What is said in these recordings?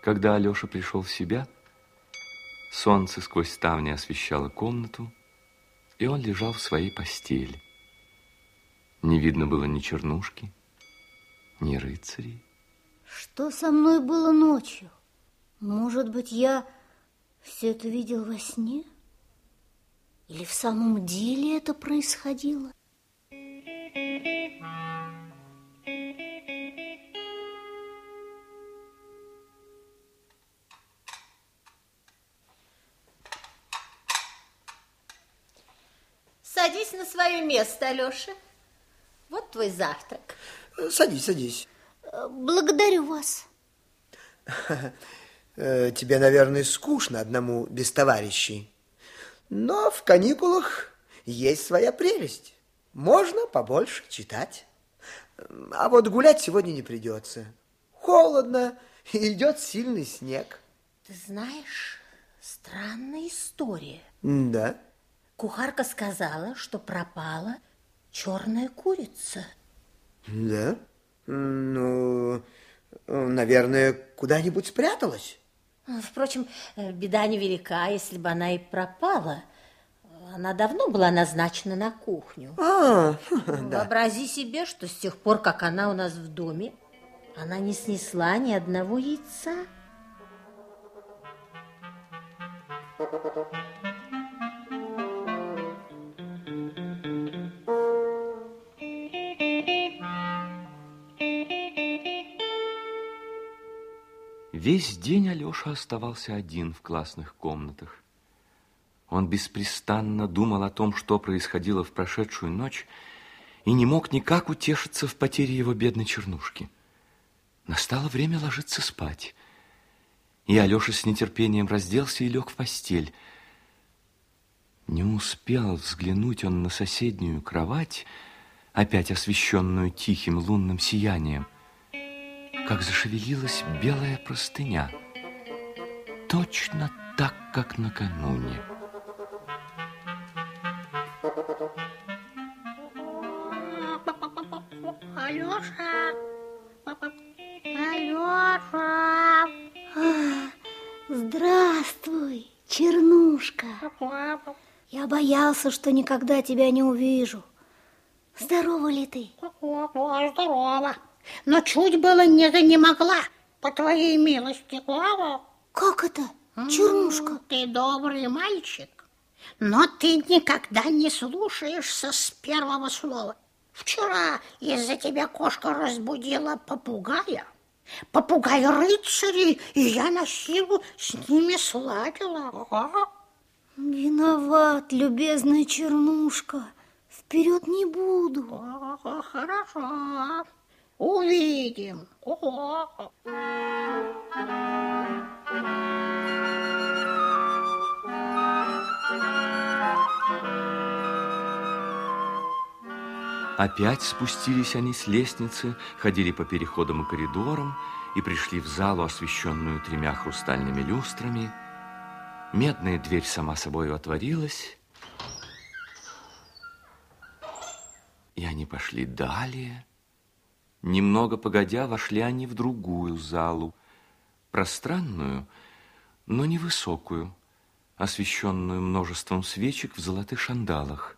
Когда Алёша пришел в себя, солнце сквозь ставни освещало комнату, и он лежал в своей постели. Не видно было ни Чернушки, ни рыцарей. Что со мной было ночью? Может быть, я все это видел во сне? Или в самом деле это происходило? Садись на свое место, Алёша. Вот твой завтрак. Садись, садись. Благодарю вас. Тебе, наверное, скучно одному без товарищей. Но в каникулах есть своя прелесть. Можно побольше читать. А вот гулять сегодня не придется. Холодно, и идет сильный снег. Ты знаешь, странная история. Да? Кухарка сказала, что пропала черная курица. Да? Ну, наверное, куда-нибудь спряталась. Впрочем, беда невелика, если бы она и пропала. Она давно была назначена на кухню. Да. Вообрази себе, что с тех пор, как она у нас в доме, она не снесла ни одного яйца. Весь день Алёша оставался один в классных комнатах. Он беспрестанно думал о том, что происходило в прошедшую ночь, и не мог никак утешиться в потере его бедной Чернушки. Настало время ложиться спать, и Алёша с нетерпением разделся и лег в постель. Не успел взглянуть он на соседнюю кровать, опять освещенную тихим лунным сиянием, как зашевелилась белая простыня, точно так, как накануне. Алёша! Алёша! Здравствуй, Чернушка. Я боялся, что никогда тебя не увижу. Здорова ли ты? Здорово. Но чуть было не могла, по твоей милости. Как это, Чернушка? Ты добрый мальчик, но ты никогда не слушаешься с первого слова. Вчера из-за тебя кошка разбудила попугая, попугай-рыцарей, и я на силу с ними сладила. Виноват, любезная Чернушка. Вперед не буду. Хорошо. Увидим. Опять спустились они с лестницы, ходили по переходам и коридорам и пришли в залу, освещенную 3 хрустальными люстрами. Медная дверь сама собой отворилась, и они пошли далее. Немного погодя, вошли они в другую залу, пространную, но невысокую, освещенную множеством свечек в золотых шандалах.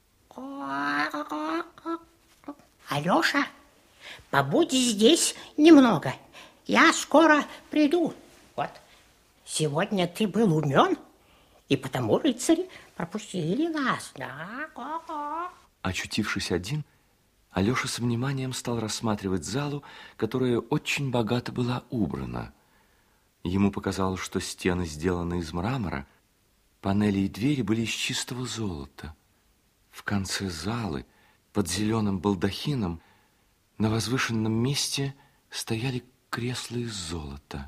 Алёша, побудь здесь немного. Я скоро приду. Вот, сегодня ты был умён, и потому рыцари пропустили нас. Да? Очутившись один, Алёша с вниманием стал рассматривать залу, которая очень богато была убрана. Ему показалось, что стены сделаны из мрамора, панели и двери были из чистого золота. В конце залы, под зеленым балдахином, на возвышенном месте стояли кресла из золота.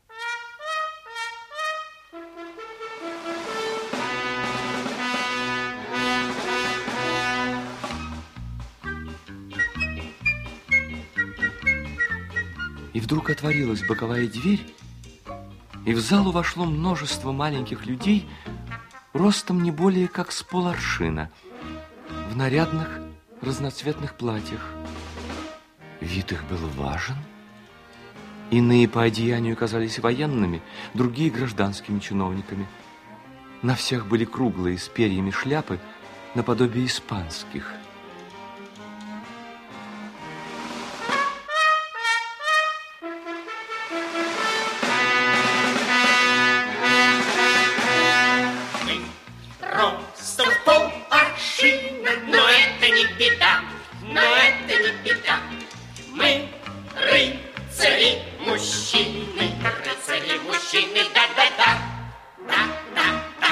И вдруг отворилась боковая дверь, и в залу вошло множество маленьких людей, ростом не более как с поларшина, в нарядных разноцветных платьях. Вид их был важен, Иные по одеянию казались военными, другие гражданскими чиновниками. На всех были круглые с перьями шляпы, наподобие испанских. Ростом в поларшина, но это не беда, но это не беда. Мы рыцари мужчины, да-да-да, да-да-да.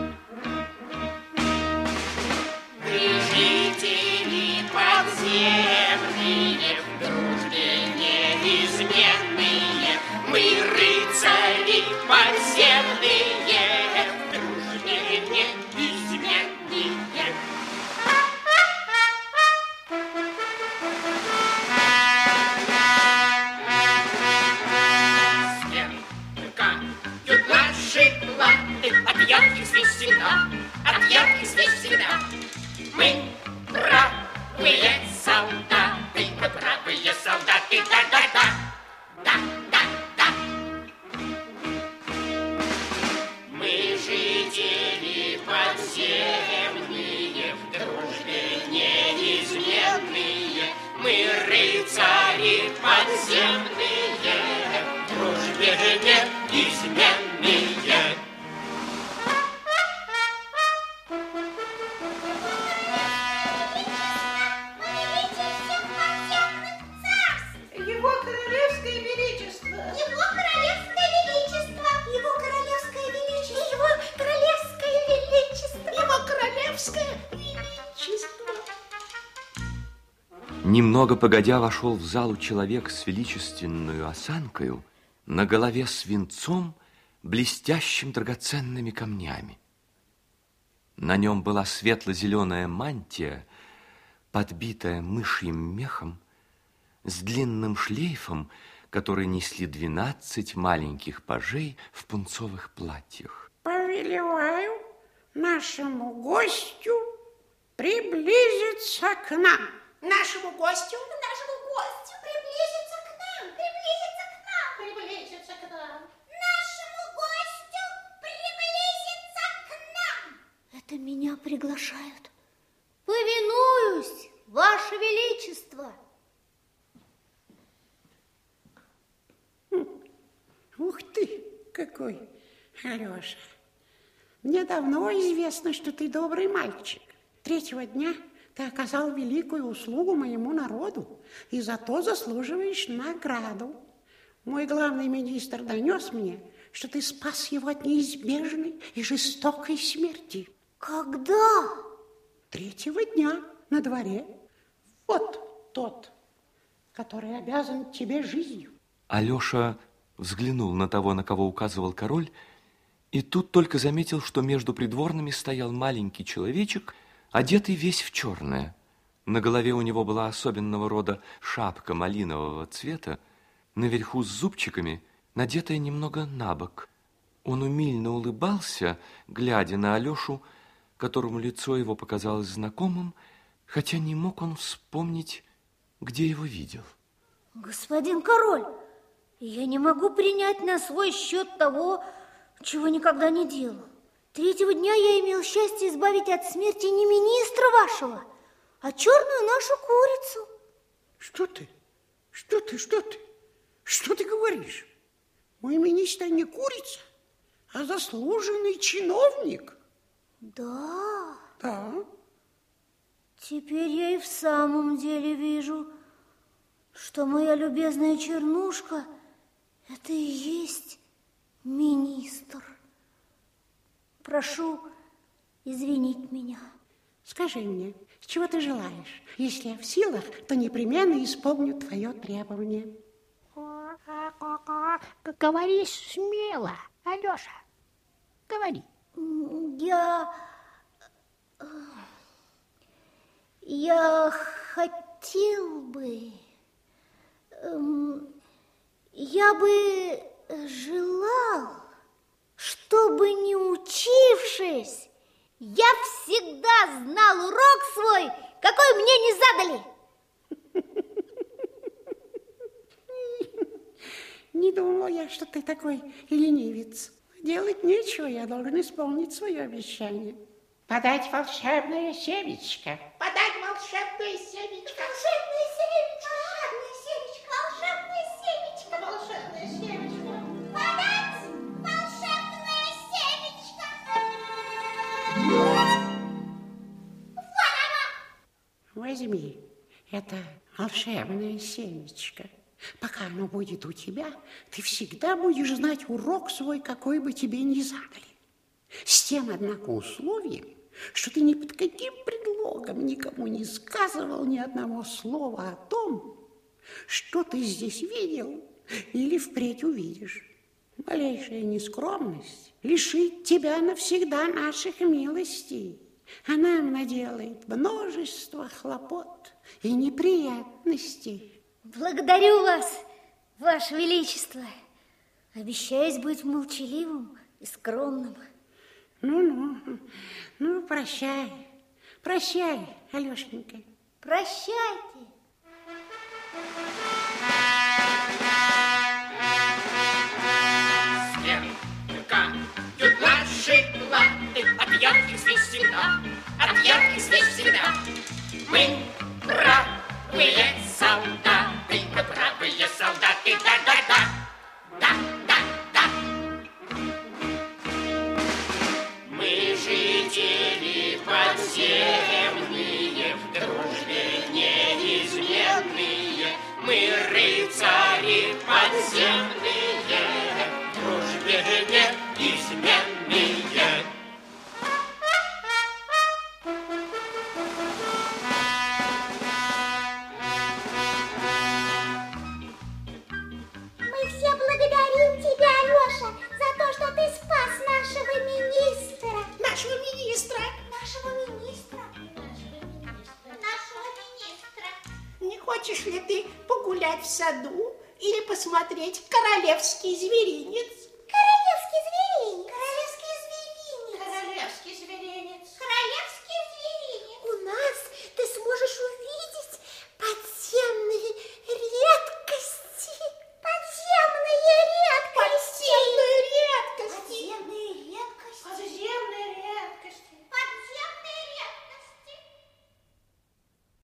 Мы жители подземные, в дружбе неизменные. Мы рыцари подземные, в дружбе неизменные. Сверкают наши платы от ярких звезд всегда, от ярких звезд всегда. Мы бравые солдаты, да-да-да, да-да-да. Мы жители подземные, в дружбе неизменные. Мы рыцари подземные, в дружбе неизменные. Его королевское величество! Его королевское величество! Его королевское величество! Его королевское величество! Его королевское величество! Немного погодя вошел в залу человек с величественную осанкою, на голове свинцом, блестящим драгоценными камнями. На нем была светло-зеленая мантия, подбитая мышьим мехом, с длинным шлейфом, который несли 12 маленьких пажей в пунцовых платьях. Повелеваю нашему гостю приблизиться к нам. Нашему гостю Приблизиться к нам! Приблизиться к нам! Приблизиться к нам. Нашему гостю приблизиться к нам! Это меня приглашают. Повинуюсь, Ваше Величество! Ух ты, какой, Алеша. Мне давно известно, что ты добрый мальчик. 3-го дня ты оказал великую услугу моему народу и за то заслуживаешь награду. Мой главный министр донес мне, что ты спас его от неизбежной и жестокой смерти. Когда? 3-го дня на дворе. Вот тот, который обязан тебе жизнью. Алеша взглянул на того, на кого указывал король, и тут только заметил, что между придворными стоял маленький человечек, одетый весь в черное. На голове у него была особенного рода шапка малинового цвета, наверху с зубчиками, надетая немного набок. Он умильно улыбался, глядя на Алешу, которому лицо его показалось знакомым, хотя не мог он вспомнить, где его видел. Господин король, я не могу принять на свой счет того, чего никогда не делал. 3-го дня я имел счастье избавить от смерти не министра вашего, а черную нашу курицу. Что ты? Что ты говоришь? Мой министр не курица, а заслуженный чиновник. Да. Да. Теперь я и в самом деле вижу, что моя любезная чернушка – это и есть министр. Прошу извинить меня. Скажи мне, чего ты желаешь? Если я в силах, то непременно исполню твое требование. Говори смело, Алеша. Говори. Я хотел бы... Я бы желал, чтобы, не учившись, я всегда знал урок свой, какой мне не задали. Не думал я, что ты такой ленивец. Делать нечего, я должен исполнить свое обещание. Подать волшебное семечко. Подать волшебное семечко. Волшебное семечко, волшебное семечко, волшебное семечко, волшебное семечко. Подать волшебное семечко. Вот оно. Возьми это волшебное семечко. Пока оно будет у тебя, ты всегда будешь знать урок свой, какой бы тебе ни задали. С тем, однако, условием, что ты ни под каким предлогом никому не сказывал ни одного слова о том, что ты здесь видел или впредь увидишь. Малейшая нескромность лишит тебя навсегда наших милостей, а нам наделает множество хлопот и неприятностей. Благодарю вас, Ваше Величество. Обещаюсь быть молчаливым и скромным. Ну, прощай, Алешенька. Прощайте. Сверкают наши латы от ярких звезд всегда, от ярких звезд всегда. Мы бравые солдаты, мы бравые солдаты, да-да-да, да-да-да. Мы жители подземные, в дружбе неизменные. Мы рыцари подземные, в дружбе неизменные. Мы все благодарим тебя, Алёша, за то, что ты спас нашего министра. Нашего министра. Нашего министра. Нашего министра. Не хочешь ли ты погулять в саду или посмотреть королевский зверинец?